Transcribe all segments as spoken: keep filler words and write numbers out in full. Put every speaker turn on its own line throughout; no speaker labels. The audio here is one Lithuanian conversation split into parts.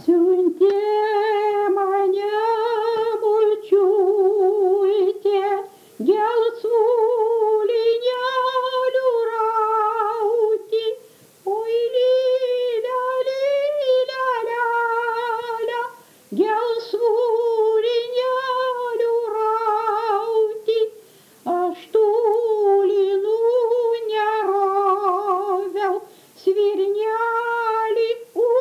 Siuntė mane močiutė gelsvų lynelių rauti, oi lylia, lylia, lialia, gelsvų lynelių rauti. Aš tų lynų neroviau, svirnelį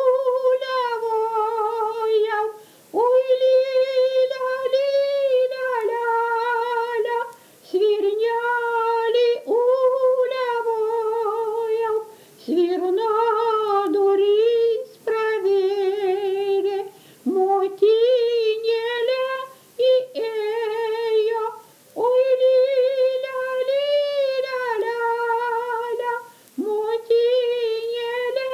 uliavojau, oi lylia, lylia, lialia, svirnelį uliavojau. Svirno durys pravėrė, motinėlė įėjo, oi lylia, lylia, lialia, motinėlė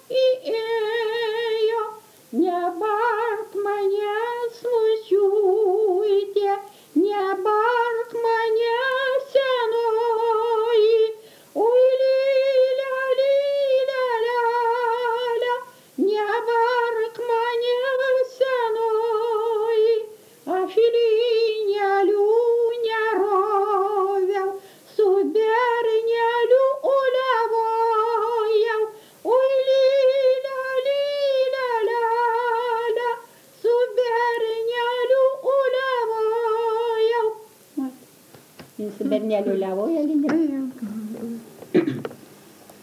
įėjo. Nebark manęs, močiutė, nebark manęs, senoji, oi lylia, lylia, lialia, nebark manęs, senoji. Aš lynelių neroviau, su berneliu uliavojau, oi lylia, lylia, lialia, su berneliu uliavojau. Su berneliu uliavoja, lylia.